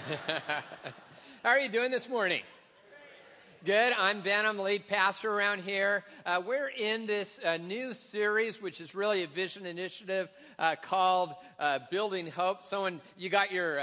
How are you doing this morning? Good. I'm Ben. I'm the lead pastor around here. We're in this new series, which is really a vision initiative called Building Hope. You got your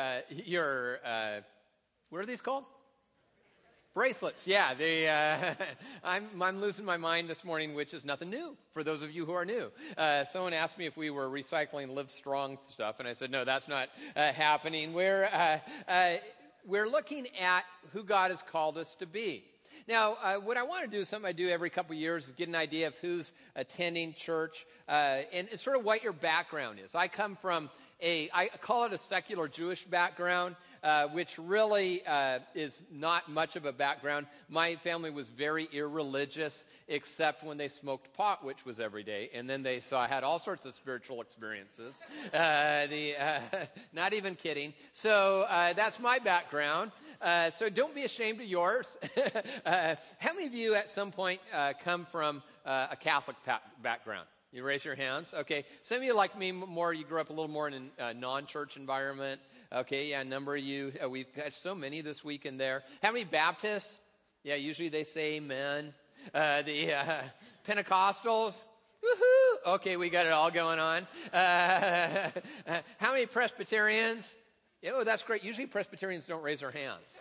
what are these called? Bracelets. Yeah, I'm losing my mind this morning, which is nothing new for those of you who are new. Someone asked me if we were recycling Live Strong stuff, and I said, no, that's not happening. We're looking at who God has called us to be. Now, what I want to do is something I do every couple of years is get an idea of who's attending church and sort of what your background is. I come from I call it a secular Jewish background, which really is not much of a background. My family was very irreligious, except when they smoked pot, which was every day, and then they saw I had all sorts of spiritual experiences. Not even kidding. So that's my background. So don't be ashamed of yours. How many of you at some point come from a Catholic background? You raise your hands. Okay. Some of you, like me, you grew up a little more in a non-church environment. Okay, yeah, a number of you. We've got so many this week in there. How many Baptists? Yeah, usually they say amen. The Pentecostals? Woohoo! Okay, we got it all going on. How many Presbyterians? Oh, that's great. Usually Presbyterians don't raise their hands.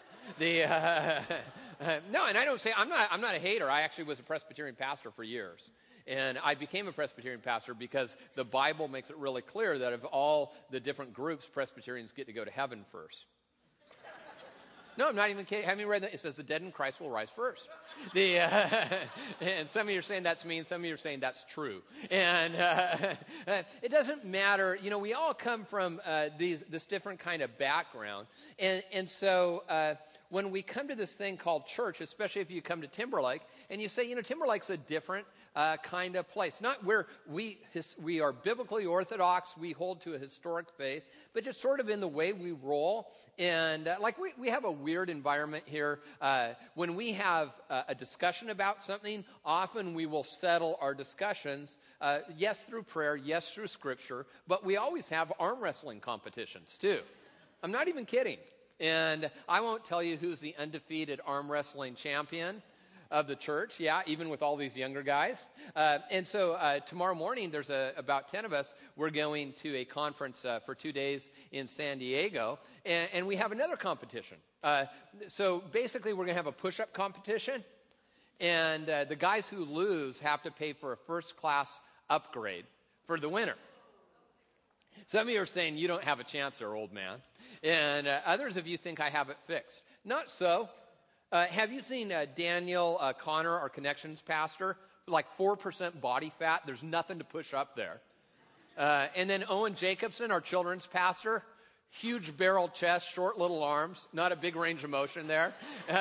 No, and I don't say, I'm not a hater. I actually was a Presbyterian pastor for years. And I became a Presbyterian pastor because the Bible makes it really clear that of all the different groups, Presbyterians get to go to heaven first. No, I'm not even kidding. Have you read that? It says the dead in Christ will rise first. And some of you are saying that's mean. Some of you are saying that's true. And it doesn't matter. You know, we all come from this different kind of background. And so when we come to this thing called church, especially if you come to Timberlake, and you say, Timberlake's a different kind of place. Not where we are biblically orthodox, we hold to a historic faith, but just sort of in the way we roll. And we have a weird environment here. When we have a discussion about something, often we will settle our discussions, yes, through prayer, yes, through scripture, but we always have arm wrestling competitions too. I'm not even kidding. And I won't tell you who's the undefeated arm wrestling champion of the church, yeah, even with all these younger guys. And so tomorrow morning, there's about 10 of us. We're going to a conference for 2 days in San Diego, and we have another competition. So basically, we're going to have a push-up competition, and the guys who lose have to pay for a first-class upgrade for the winner. Some of you are saying you don't have a chance there, old man. And others of you think I have it fixed. Not so. Have you seen Daniel Connor, our Connections pastor? Like 4% body fat. There's nothing to push up there. And then Owen Jacobson, our children's pastor. Huge barrel chest, short little arms. Not a big range of motion there.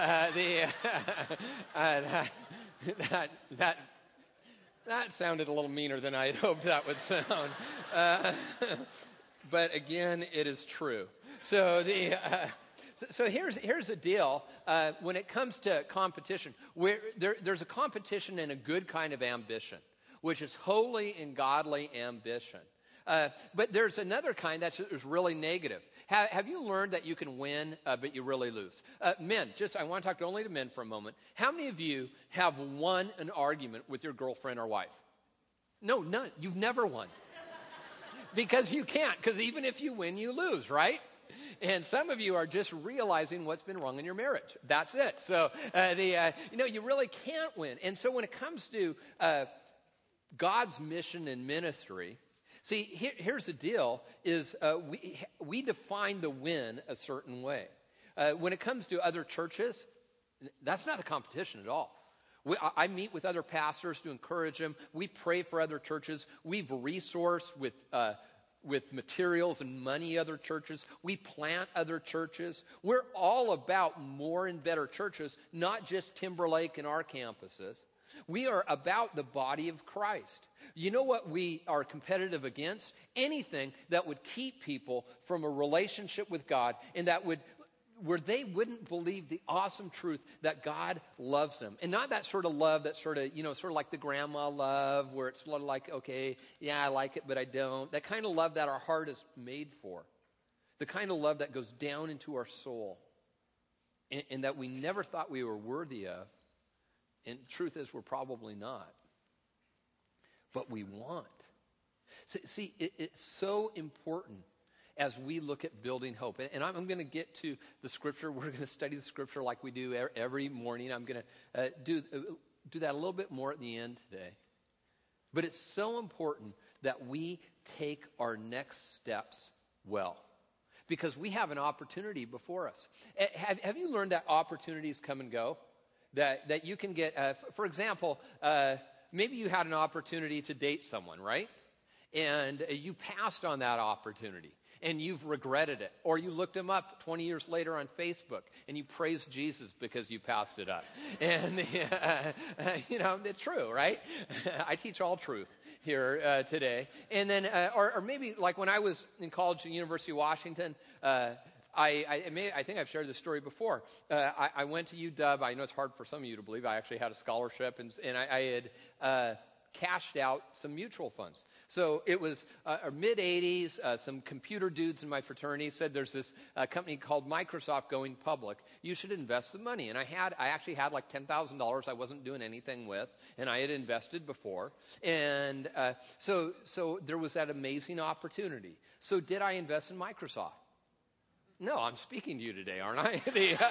That sounded a little meaner than I had hoped that would sound. But again, it is true. So here's the deal. When it comes to competition, there's a competition and a good kind of ambition, which is holy and godly ambition. But there's another kind that is really negative. Have you learned that you can win, but you really lose? Men, I want to talk only to men for a moment. How many of you have won an argument with your girlfriend or wife? No, none. You've never won. Because you can't, because even if you win, you lose, right? And some of you are just realizing what's been wrong in your marriage. That's it. So, you really can't win. And so when it comes to God's mission and ministry, see, here's the deal, is we define the win a certain way. When it comes to other churches, that's not the competition at all. I meet with other pastors to encourage them. We pray for other churches. We've resourced with materials and money other churches. We plant other churches. We're all about more and better churches, not just Timberlake and our campuses. We are about the body of Christ. You know what we are competitive against? Anything that would keep people from a relationship with God and where they wouldn't believe the awesome truth that God loves them. And not that sort of love that sort of like the grandma love, where it's sort of like, okay, yeah, I like it, but I don't. That kind of love that our heart is made for. The kind of love that goes down into our soul and that we never thought we were worthy of. And truth is, we're probably not. But we want. See, it's so important as we look at building hope. And I'm going to get to the scripture. We're going to study the scripture like we do every morning. I'm going to do that a little bit more at the end today. But it's so important that we take our next steps well. Because we have an opportunity before us. Have you learned that opportunities come and go? That you can get, for example, maybe you had an opportunity to date someone, right? And you passed on that opportunity. And you've regretted it. Or you looked him up 20 years later on Facebook and you praised Jesus because you passed it up. And, it's true, right? I teach all truth here today. And then, or maybe like when I was in college at the University of Washington, I think I've shared this story before. I went to UW. I know it's hard for some of you to believe. I actually had a scholarship, and I had cashed out some mutual funds. So it was mid-'80s. Some computer dudes in my fraternity said there's this company called Microsoft going public. You should invest the money. And I actually had like $10,000 I wasn't doing anything with, and I had invested before. And so there was that amazing opportunity. So did I invest in Microsoft? No, I'm speaking to you today, aren't I?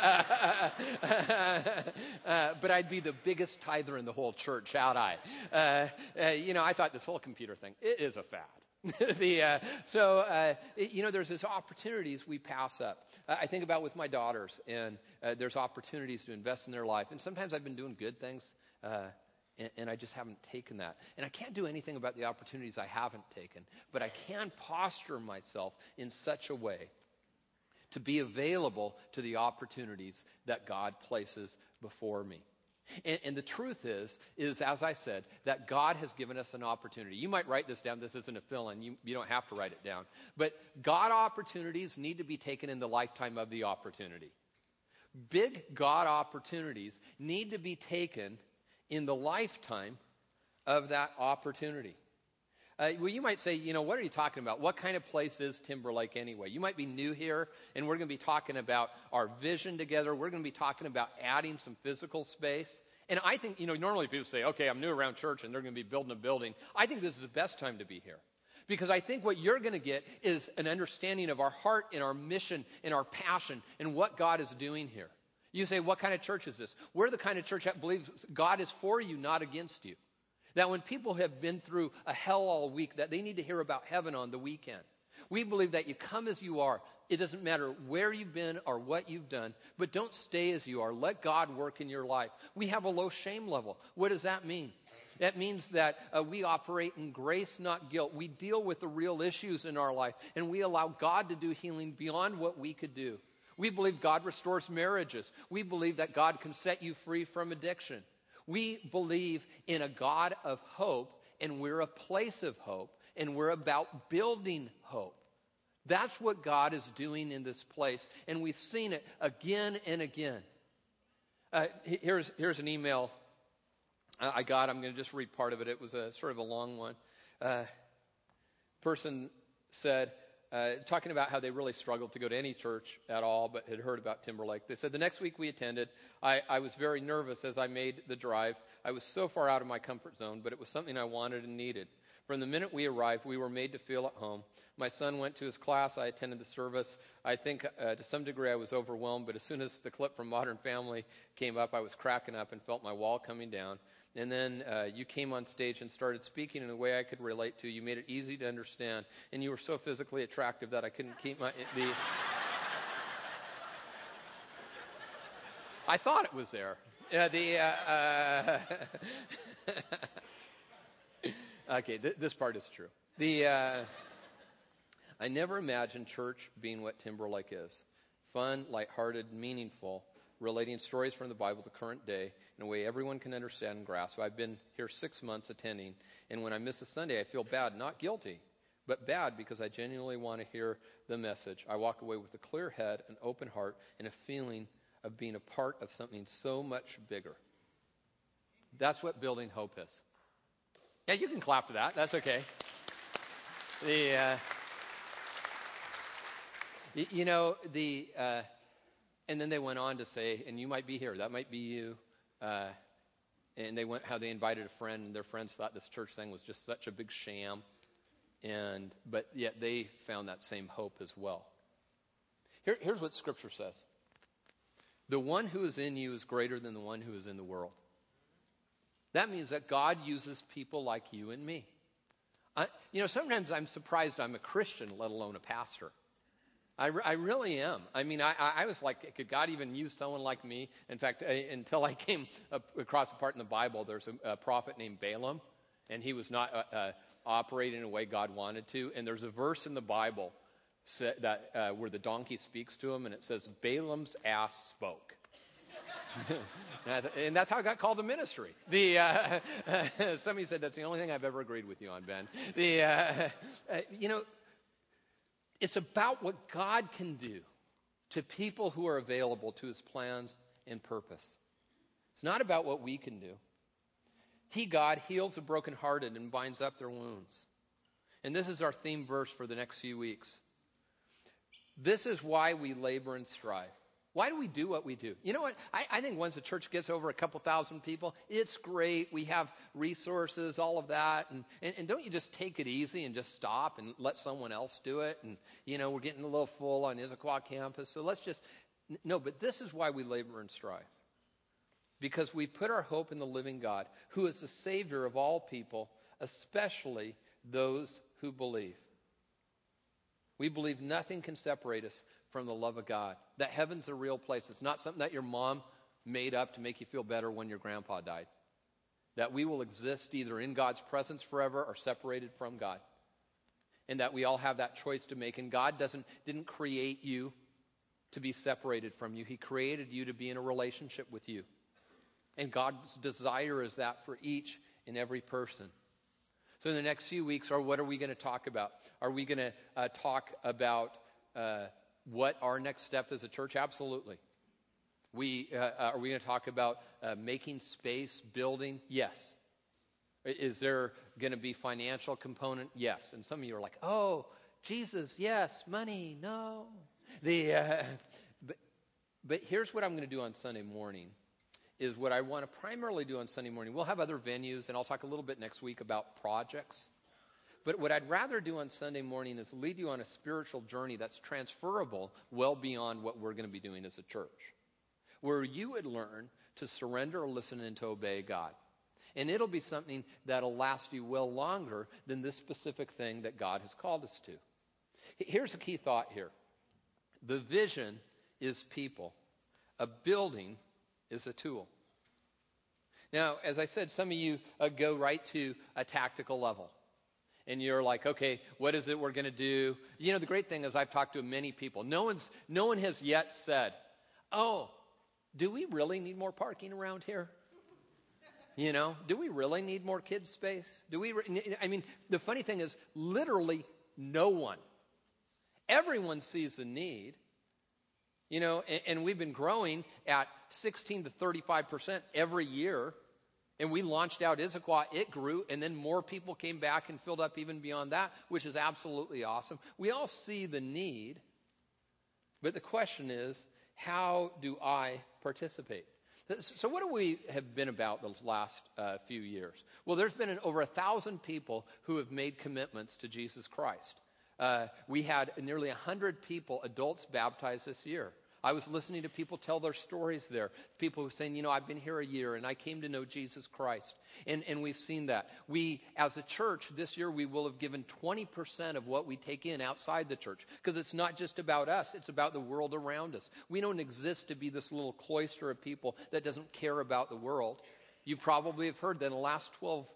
But I'd be the biggest tither in the whole church, out I. I thought this whole computer thing, it is a fad. There's these opportunities we pass up. I think about with my daughters, and there's opportunities to invest in their life. And sometimes I've been doing good things, and I just haven't taken that. And I can't do anything about the opportunities I haven't taken, but I can posture myself in such a way to be available to the opportunities that God places before me. And the truth is, as I said, that God has given us an opportunity. You might write this down. This isn't a fill-in. You don't have to write it down. But God opportunities need to be taken in the lifetime of the opportunity. Big God opportunities need to be taken in the lifetime of that opportunity. You might say, what are you talking about? What kind of place is Timberlake anyway? You might be new here, and we're going to be talking about our vision together. We're going to be talking about adding some physical space. And I think, normally people say, okay, I'm new around church, and they're going to be building a building. I think this is the best time to be here. Because I think what you're going to get is an understanding of our heart and our mission and our passion and what God is doing here. You say, what kind of church is this? We're the kind of church that believes God is for you, not against you. That when people have been through a hell all week, that they need to hear about heaven on the weekend. We believe that you come as you are. It doesn't matter where you've been or what you've done, but don't stay as you are. Let God work in your life. We have a low shame level. What does that mean? That means that we operate in grace, not guilt. We deal with the real issues in our life, and we allow God to do healing beyond what we could do. We believe God restores marriages. We believe that God can set you free from addiction. We believe in a God of hope, and we're a place of hope, and we're about building hope. That's what God is doing in this place, and we've seen it again and again. Here's an email I got. I'm going to just read part of it. It was a sort of a long one. Person said, talking about how they really struggled to go to any church at all, but had heard about Timberlake. They said, the next week we attended, I was very nervous as I made the drive. I was so far out of my comfort zone, but it was something I wanted and needed. From the minute we arrived, we were made to feel at home. My son went to his class. I attended the service. I think to some degree I was overwhelmed, but as soon as the clip from Modern Family came up, I was cracking up and felt my wall coming down. And then you came on stage and started speaking in a way I could relate to. You made it easy to understand. And you were so physically attractive that I couldn't keep I thought it was there. Okay, this part is true. I never imagined church being what Timberlake is. Fun, lighthearted, meaningful, relating stories from the Bible to the current day in a way everyone can understand and grasp. So I've been here 6 months attending, and when I miss a Sunday, I feel bad, not guilty, but bad because I genuinely want to hear the message. I walk away with a clear head, an open heart, and a feeling of being a part of something so much bigger. That's what building hope is. Yeah, you can clap to that. That's okay. And then they went on to say, and you might be here, that might be you. And how they invited a friend, and their friends thought this church thing was just such a big sham. But yet they found that same hope as well. Here's what Scripture says. The one who is in you is greater than the one who is in the world. That means that God uses people like you and me. Sometimes I'm surprised I'm a Christian, let alone a pastor. I really am. I mean, I was like, could God even use someone like me? In fact, until I came across a part in the Bible, there's a prophet named Balaam, and he was not operating in a way God wanted to. And there's a verse in the Bible where the donkey speaks to him, and it says, Balaam's ass spoke. And that's how I got called to ministry. Somebody said that's the only thing I've ever agreed with you on, Ben. It's about what God can do to people who are available to his plans and purpose. It's not about what we can do. He, God, heals the brokenhearted and binds up their wounds. And this is our theme verse for the next few weeks. This is why we labor and strive. Why do we do what we do? You know what? I think once a church gets over a couple thousand people, it's great. We have resources, all of that. And don't you just take it easy and just stop and let someone else do it? And, we're getting a little full on Issaquah campus. So but this is why we labor and strive. Because we put our hope in the living God, who is the Savior of all people, especially those who believe. We believe nothing can separate us from the love of God. That heaven's a real place. It's not something that your mom made up to make you feel better when your grandpa died. That we will exist either in God's presence forever or separated from God. And that we all have that choice to make. And God didn't create you to be separated from you. He created you to be in a relationship with you. And God's desire is that for each and every person. So in the next few weeks, what are we going to talk about? Are we going to talk about what our next step as a church? Absolutely. Are we going to talk about making space, building? Yes. Is there going to be financial component? Yes. And some of you are like, oh, Jesus, yes. Money, no. But here's what I'm going to do on Sunday morning, is what I want to primarily do on Sunday morning. We'll have other venues, and I'll talk a little bit next week about projects. But what I'd rather do on Sunday morning is lead you on a spiritual journey that's transferable well beyond what we're going to be doing as a church, where you would learn to surrender, listen, and to obey God. And it'll be something that'll last you well longer than this specific thing that God has called us to. Here's a key thought here. The vision is people. A building is a tool. Now, as I said, some of you go right to a tactical level. And you're like, okay, what is it we're going to do? The great thing is I've talked to many people. No one has yet said, oh, do we really need more parking around here? Do we really need more kids' space? The funny thing is literally no one. Everyone sees the need. And we've been growing at 16 to 35% every year. And we launched out Issaquah, it grew, and then more people came back and filled up even beyond that, which is absolutely awesome. We all see the need, but the question is, how do I participate? So what do we have been about the last few years? Well, there's been over 1,000 people who have made commitments to Jesus Christ. We had nearly 100 people, adults, baptized this year. I was listening to people tell their stories there. People who were saying, I've been here a year and I came to know Jesus Christ. And we've seen that. We, as a church, this year we will have given 20% of what we take in outside the church. Because it's not just about us, it's about the world around us. We don't exist to be this little cloister of people that doesn't care about the world. You probably have heard that in the last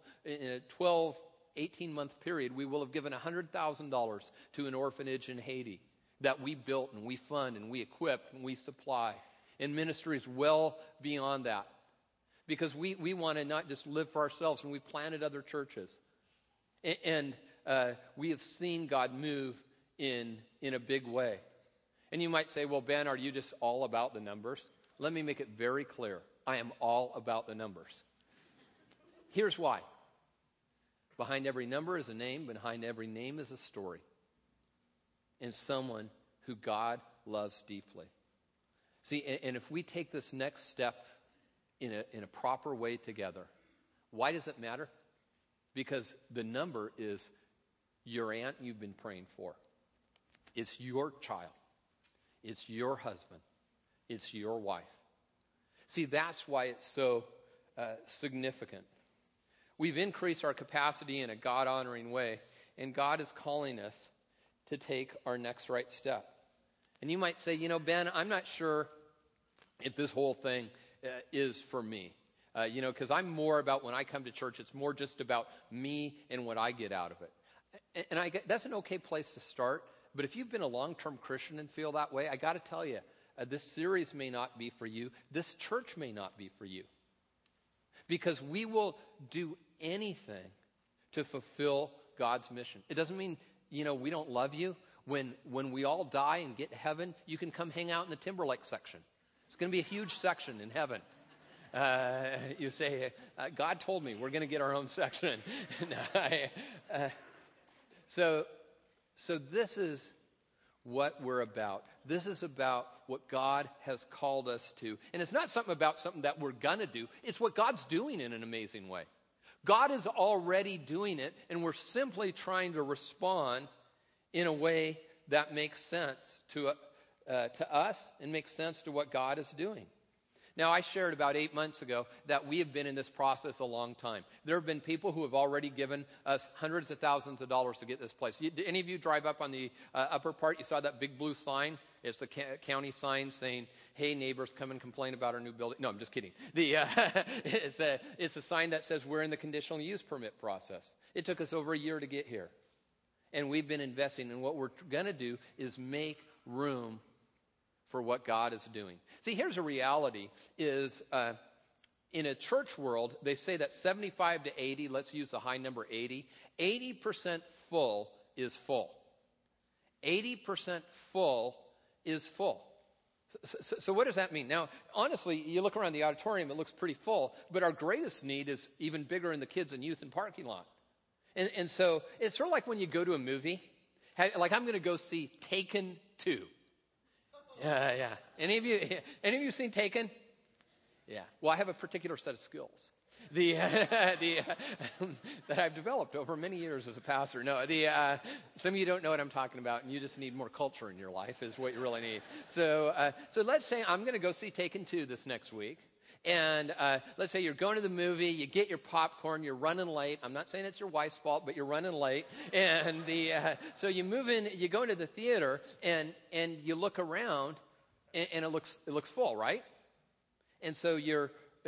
18-month period, we will have given $100,000 to an orphanage in Haiti that we built and we fund and we equip and we supply. And ministries well beyond that. Because we want to not just live for ourselves, and we've planted other churches. And we have seen God move in a big way. And you might say, well, Ben, are you just all about the numbers? Let me make it very clear. I am all about the numbers. Here's why. Behind every number is a name. Behind every name is a story. And someone who God loves deeply. See, and if we take this next step in a proper way together, why does it matter? Because the number is your aunt you've been praying for. It's your child. It's your husband. It's your wife. See, that's why it's so significant. We've increased our capacity in a God-honoring way, and God is calling us to take our next right step. And you might say, Ben, I'm not sure if this whole thing is for me. Because I'm more about when I come to church, it's more just about me and what I get out of it. And that's an okay place to start. But if you've been a long-term Christian and feel that way, I got to tell you, this series may not be for you. This church may not be for you. Because we will do anything to fulfill God's mission. It doesn't mean, we don't love you. When we all die and get to heaven, you can come hang out in the Timberlake section. It's going to be a huge section in heaven. You say, God told me we're going to get our own section. So this is what we're about. This is about what God has called us to. And it's not something that we're going to do. It's what God's doing in an amazing way. God is already doing it, and we're simply trying to respond in a way that makes sense to us and makes sense to what God is doing. Now, I shared about 8 months ago that we have been in this process a long time. There have been people who have already given us hundreds of thousands of dollars to get this place. Did any of you drive up on the upper part? You saw that big blue sign? It's the county sign saying, hey, neighbors, come and complain about our new building. No, I'm just kidding. It's a sign that says we're in the conditional use permit process. It took us over a year to get here. And we've been investing. And what we're going to do is make room for what God is doing. See, here's a reality is in a church world, they say that 75 to 80, let's use the high number 80, 80% full is full. 80% full is full. So what does that mean? Now, honestly, you look around the auditorium, it looks pretty full, but our greatest need is even bigger in the kids and youth and parking lot. And so it's sort of like when you go to a movie. Like I'm going to go see Taken 2. Yeah. Any of you seen Taken? Yeah. Well, I have a particular set of skills that I've developed over many years as a pastor. No, some of you don't know what I'm talking about, and you just need more culture in your life is what you really need. So let's say I'm going to go see Taken 2 this next week. And let's say you're going to the movie, you get your popcorn, you're running late. I'm not saying it's your wife's fault, but you're running late. And so you move in, you go into the theater, and you look around, and it looks full, right? And so you're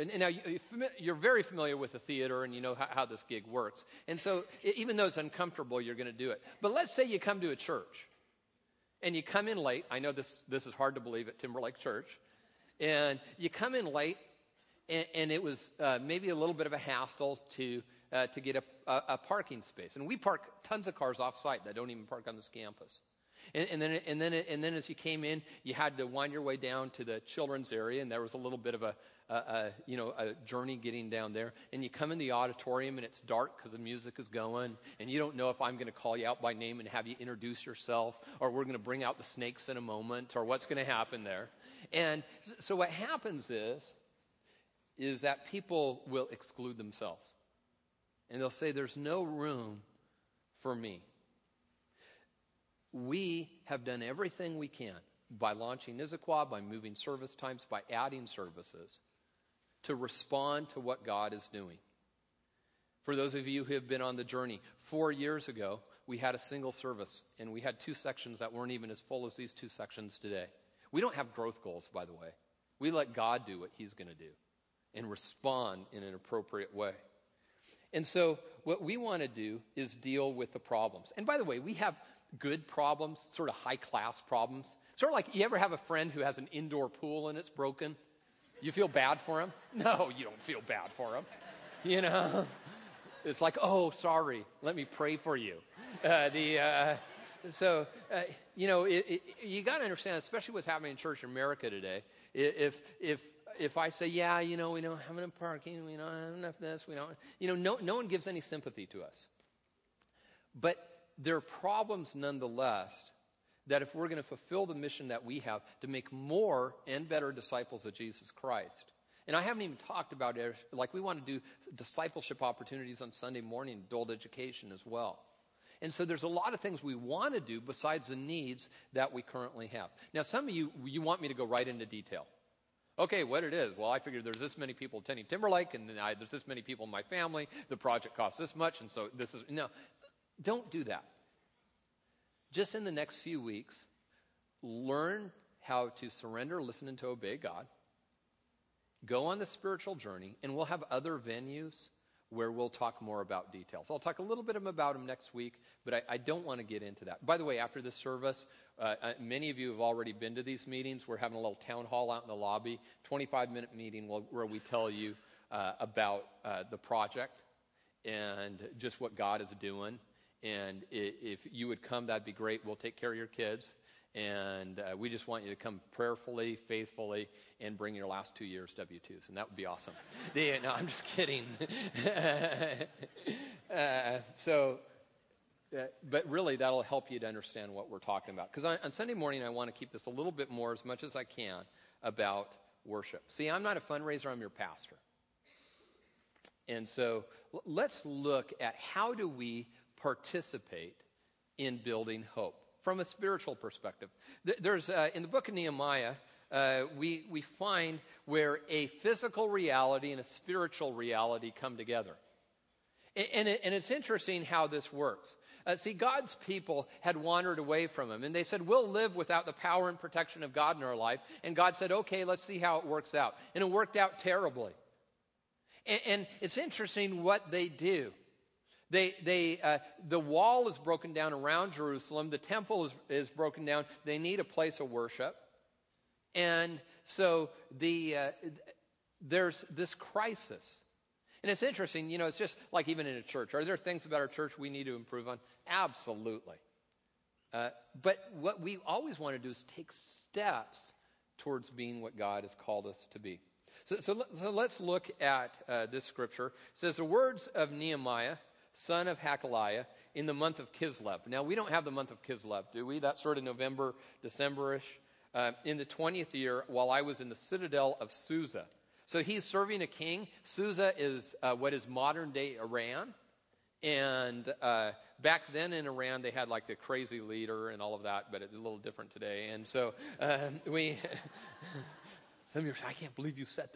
very familiar with the theater, and you know how this gig works. And so even though it's uncomfortable, you're going to do it. But let's say you come to a church, and you come in late. I know this is hard to believe at Timberlake Church. And you come in late, and it was maybe a little bit of a hassle to get a parking space. And we park tons of cars off-site that don't even park on this campus. And then as you came in, you had to wind your way down to the children's area, and there was a little bit of a journey getting down there. And you come in the auditorium, and it's dark because the music is going, and you don't know if I'm going to call you out by name and have you introduce yourself, or we're going to bring out the snakes in a moment, or what's going to happen there. And so what happens is that people will exclude themselves. And they'll say, there's no room for me. We have done everything we can by launching Issaquah, by moving service times, by adding services to respond to what God is doing. For those of you who have been on the journey, 4 years ago, we had a single service, and we had two sections that weren't even as full as these two sections today. We don't have growth goals, by the way. We let God do what he's going to do and respond in an appropriate way. And so what we want to do is deal with the problems. And by the way, we have good problems, sort of high-class problems. Sort of like, you ever have a friend who has an indoor pool and it's broken? You feel bad for him? No, you don't feel bad for him. You know? It's like, oh, sorry, let me pray for you. You got to understand, especially what's happening in church in America today, if I say, yeah, we don't have enough parking, we don't have enough this, we don't, no one gives any sympathy to us. But there are problems nonetheless that if we're going to fulfill the mission that we have to make more and better disciples of Jesus Christ, and I haven't even talked about it, like we want to do discipleship opportunities on Sunday morning, adult education as well. And so there's a lot of things we want to do besides the needs that we currently have. Now, some of you want me to go right into detail. Okay, what it is? Well, I figured there's this many people attending Timberlake, and there's this many people in my family. The project costs this much, and so this is... No, don't do that. Just in the next few weeks, learn how to surrender, listen, and to obey God. Go on the spiritual journey, and we'll have other venues where we'll talk more about details. I'll talk a little bit about them next week, but I don't want to get into that. By the way, after this service, many of you have already been to these meetings. We're having a little town hall out in the lobby, 25-minute meeting where we tell you about the project and just what God is doing. And if you would come, that'd be great. We'll take care of your kids. And we just want you to come prayerfully, faithfully, and bring your last 2 years W-2s. And that would be awesome. No, I'm just kidding. But really, that'll help you to understand what we're talking about. Because on Sunday morning, I want to keep this a little bit more, as much as I can, about worship. See, I'm not a fundraiser. I'm your pastor. And so let's look at how do we participate in building hope from a spiritual perspective. There's in the book of Nehemiah, we find where a physical reality and a spiritual reality come together. And it's interesting how this works. See, God's people had wandered away from him, and they said, we'll live without the power and protection of God in our life. And God said, okay, let's see how it works out. And it worked out terribly. And it's interesting what they do. The wall is broken down around Jerusalem. The temple is broken down. They need a place of worship. And so there's this crisis. And it's interesting, it's just like even in a church. Are there things about our church we need to improve on? Absolutely. But what we always want to do is take steps towards being what God has called us to be. So let's look at this scripture. It says, the words of Nehemiah, son of Hakaliah, in the month of Kislev. Now, we don't have the month of Kislev, do we? That's sort of November, December-ish. In the 20th year, while I was in the citadel of Susa. So he's serving a king. Susa is what is modern-day Iran. And back then in Iran, they had like the crazy leader and all of that, but it's a little different today. And so some of you say, I can't believe you said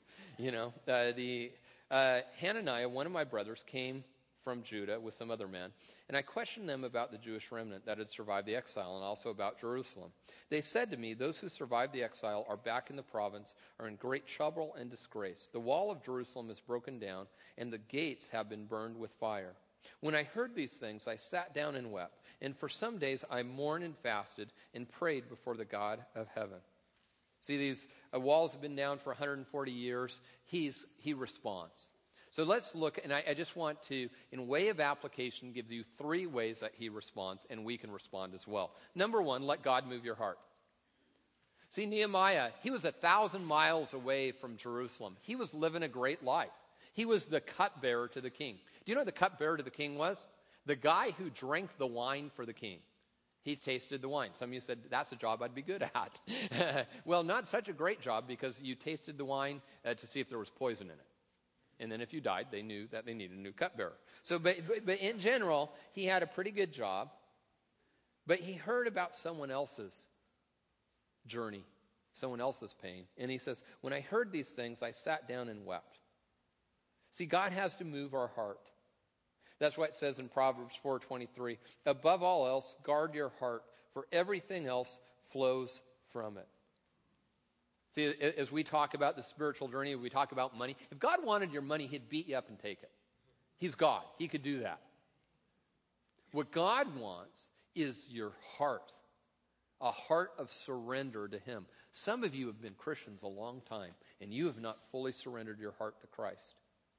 that. Hananiah, one of my brothers, came from Judah with some other men, and I questioned them about the Jewish remnant that had survived the exile and also about Jerusalem. They said to me, those who survived the exile are back in the province, are in great trouble and disgrace. The wall of Jerusalem is broken down, and the gates have been burned with fire. When I heard these things, I sat down and wept, and for some days I mourned and fasted and prayed before the God of heaven. See, these walls have been down for 140 years. He responds. So let's look, and I just want to, in way of application, give you 3 ways that he responds, and we can respond as well. Number 1, let God move your heart. See, Nehemiah, he was 1,000 miles away from Jerusalem. He was living a great life. He was the cupbearer to the king. Do you know what the cupbearer to the king was? The guy who drank the wine for the king. He tasted the wine. Some of you said, that's a job I'd be good at. Well, not such a great job, because you tasted the wine to see if there was poison in it. And then if you died, they knew that they needed a new cupbearer. So, but in general, he had a pretty good job. But he heard about someone else's journey, someone else's pain. And he says, when I heard these things, I sat down and wept. See, God has to move our heart. That's what it says in Proverbs 4:23. Above all else, guard your heart, for everything else flows from it. See, as we talk about the spiritual journey, we talk about money. If God wanted your money, he'd beat you up and take it. He's God. He could do that. What God wants is your heart, a heart of surrender to him. Some of you have been Christians a long time, and you have not fully surrendered your heart to Christ.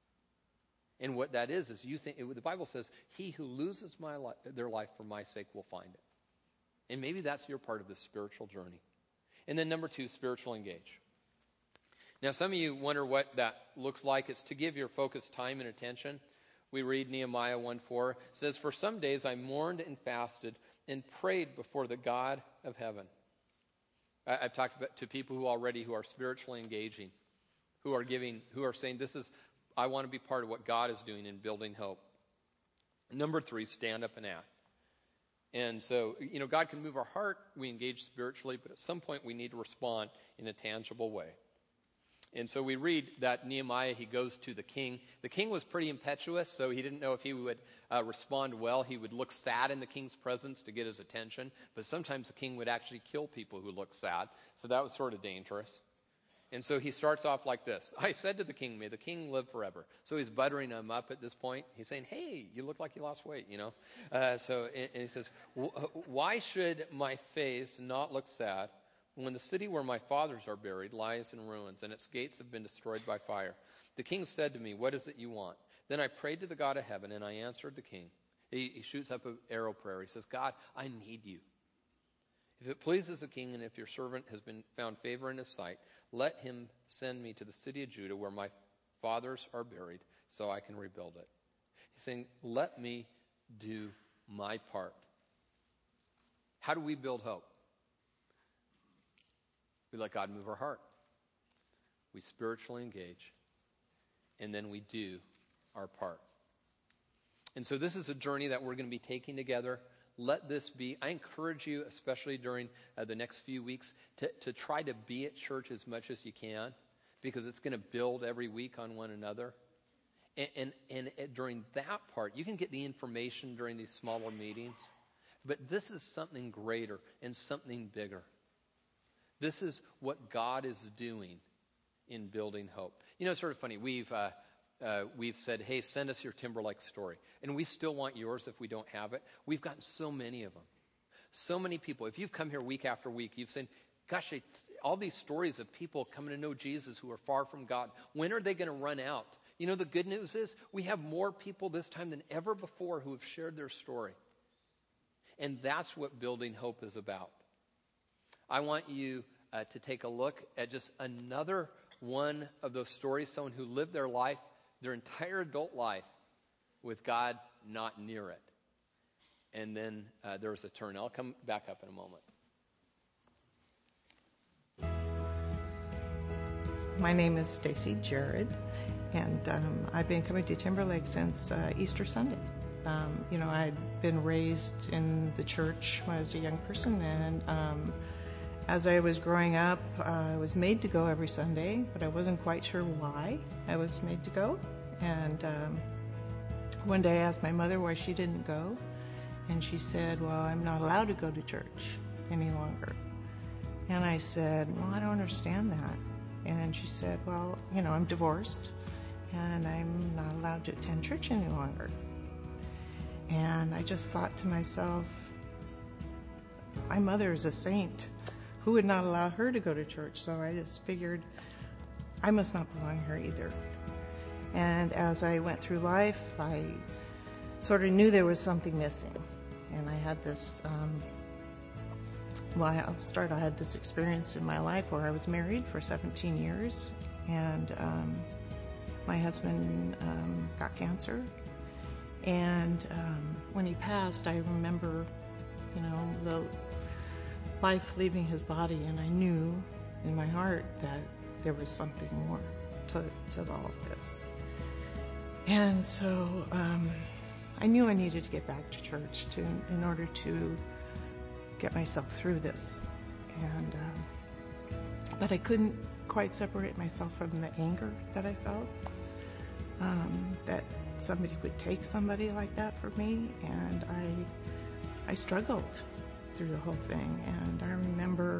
And what that is you think, the Bible says, he who loses their life for my sake will find it. And maybe that's your part of the spiritual journey. And then number 2, spiritual engage. Now, some of you wonder what that looks like. It's to give your focus time and attention. We read Nehemiah 1:4. It says, for some days I mourned and fasted and prayed before the God of heaven. I've talked to people who are spiritually engaging, who are saying, I want to be part of what God is doing in building hope. Number 3, stand up and act. And so, God can move our heart. We engage spiritually, but at some point we need to respond in a tangible way. And so we read that Nehemiah, he goes to the king. The king was pretty impetuous, so he didn't know if he would respond well. He would look sad in the king's presence to get his attention, but sometimes the king would actually kill people who looked sad, so that was sort of dangerous. And so he starts off like this. I said to the king, may the king live forever. So he's buttering him up at this point. He's saying, hey, you look like you lost weight, and he says, why should my face not look sad when the city where my fathers are buried lies in ruins and its gates have been destroyed by fire? The king said to me, what is it you want? Then I prayed to the God of heaven, and I answered the king. He shoots up an arrow prayer. He says, God, I need you. If it pleases the king and if your servant has been found favor in his sight, let him send me to the city of Judah where my fathers are buried so I can rebuild it. He's saying, let me do my part. How do we build hope? We let God move our heart. We spiritually engage. And then we do our part. And so this is a journey that we're going to be taking together. Let this be, I encourage you, especially during the next few weeks, to try to be at church as much as you can, because it's going to build every week on one another. And during that part, you can get the information during these smaller meetings, but this is something greater and something bigger. This is what God is doing in building hope. It's sort of funny. We've said, hey, send us your Timberlake story. And we still want yours if we don't have it. We've gotten so many of them. So many people. If you've come here week after week, you've said, gosh, all these stories of people coming to know Jesus who are far from God. When are they going to run out? The good news is we have more people this time than ever before who have shared their story. And that's what building hope is about. I want you to take a look at just another one of those stories, someone who lived their life, their entire adult life, with God not near it. And then there was a turn. I'll come back up in a moment. My name is Stacy Jared, and I've been coming to Timberlake since Easter Sunday. I'd been raised in the church when I was a young person, and as I was growing up, I was made to go every Sunday, but I wasn't quite sure why I was made to go. And one day I asked my mother why she didn't go, and she said, well, I'm not allowed to go to church any longer. And I said, well, I don't understand that. And she said, well, I'm divorced, and I'm not allowed to attend church any longer. And I just thought to myself, my mother is a saint. Who would not allow her to go to church? So I just figured I must not belong here either. And as I went through life, I sort of knew there was something missing. And I had this, I had this experience in my life where I was married for 17 years. And my husband got cancer. And when he passed, I remember, the life leaving his body, and I knew in my heart that there was something more to all of this. And so I knew I needed to get back to church in order to get myself through this. And but I couldn't quite separate myself from the anger that I felt, that somebody would take somebody like that for me, and I struggled through the whole thing. And I remember,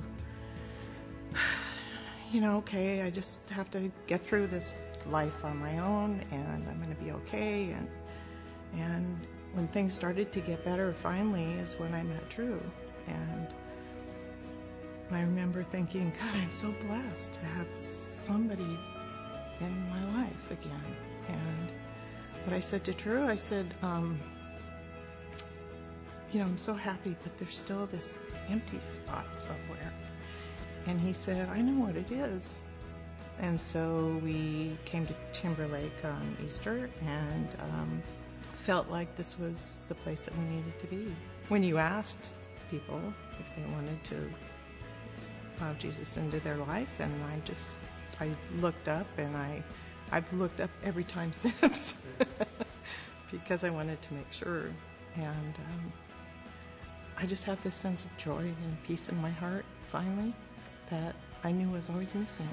okay, I just have to get through this life on my own, and I'm going to be okay. And when things started to get better, finally, is when I met Drew. And I remember thinking, God, I'm so blessed to have somebody in my life again. And what I said to Drew, I said, I'm so happy, but there's still this empty spot somewhere. And he said, I know what it is. And so we came to Timberlake on Easter, and felt like this was the place that we needed to be. when you asked people if they wanted to allow Jesus into their life, and I looked up, and I've looked up every time since because I wanted to make sure. And I just have this sense of joy and peace in my heart, finally, that I knew was always missing.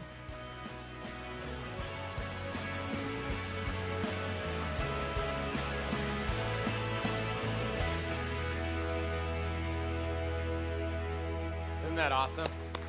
Isn't that awesome?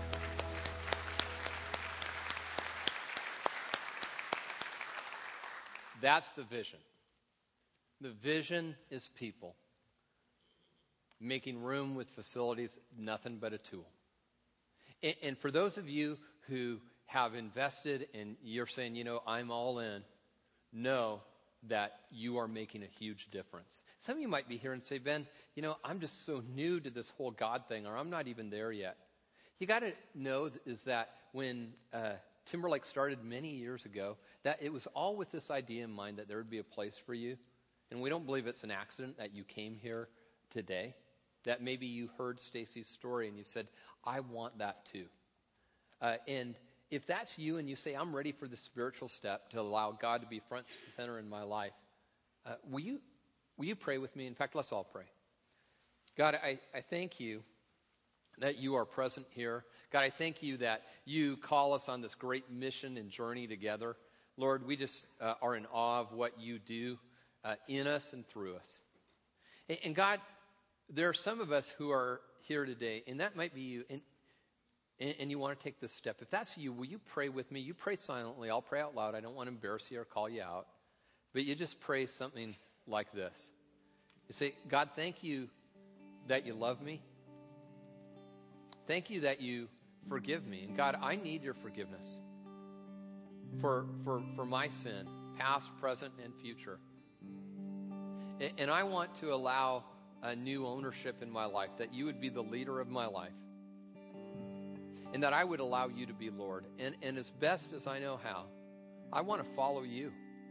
That's the vision. The vision is people. Making room with facilities, nothing but a tool. And for those of you who have invested and you're saying, I'm all in, know that you are making a huge difference. Some of you might be here and say, Ben, I'm just so new to this whole God thing, or I'm not even there yet. You got to know is that when Timberlake started many years ago, that it was all with this idea in mind that there would be a place for you. And we don't believe it's an accident that you came here today. That maybe you heard Stacy's story and you said, I want that too. And if that's you and you say, I'm ready for the spiritual step to allow God to be front and center in my life, will you pray with me? In fact, let's all pray. God, I thank you that you are present here. God, I thank you that you call us on this great mission and journey together. Lord, we just are in awe of what you do in us and through us. And God, there are some of us who are here today, and that might be you, and you want to take this step. If that's you, will you pray with me? You pray silently. I'll pray out loud. I don't want to embarrass you or call you out. But you just pray something like this. You say, God, thank you that you love me. Thank you that you forgive me. And God, I need your forgiveness for my sin, past, present, and future. And I want to allow a new ownership in my life, that you would be the leader of my life, and that I would allow you to be Lord. And as best as I know how, I want to follow you.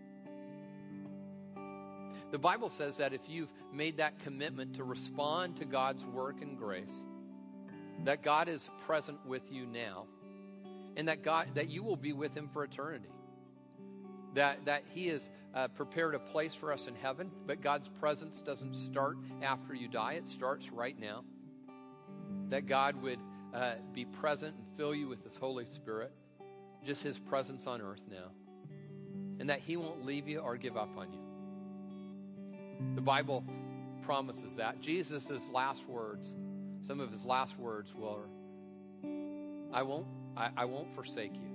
The Bible says that if you've made that commitment to respond to God's work and grace, that God is present with you now, and that you will be with him for eternity. That he has prepared a place for us in heaven, but God's presence doesn't start after you die. It starts right now. That God would be present and fill you with his Holy Spirit, just his presence on earth now. And that he won't leave you or give up on you. The Bible promises that. Jesus' last words, some of his last words were, I won't forsake you.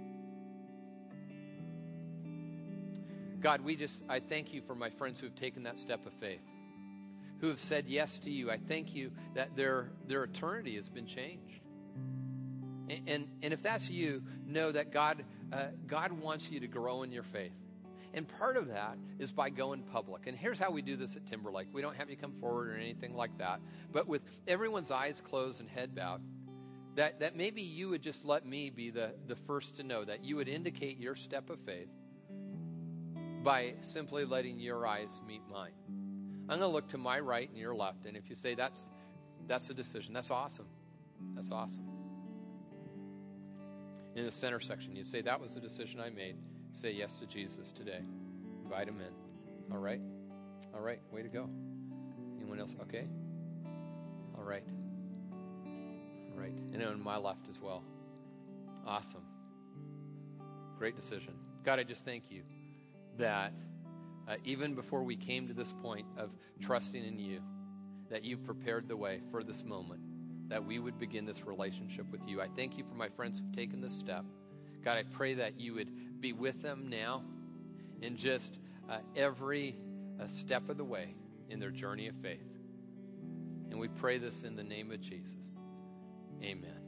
God, I thank you for my friends who have taken that step of faith, who have said yes to you. I thank you that their eternity has been changed. And if that's you, know that God wants you to grow in your faith. And part of that is by going public. And here's how we do this at Timberlake. We don't have you come forward or anything like that. But with everyone's eyes closed and head bowed, that maybe you would just let me be the first to know, that you would indicate your step of faith by simply letting your eyes meet mine. I'm going to look to my right and your left. And if you say that's a decision, that's awesome. That's awesome. In the center section, you say, that was the decision I made. Say yes to Jesus today. Invite him in. All right? All right. Way to go. Anyone else? Okay. All right. All right. And on my left as well. Awesome. Great decision. God, I just thank you that even before we came to this point of trusting in you, that you prepared the way for this moment, that we would begin this relationship with you. I thank you for my friends who've taken this step. God, I pray that you would be with them now in just every step of the way in their journey of faith. And we pray this in the name of Jesus. Amen.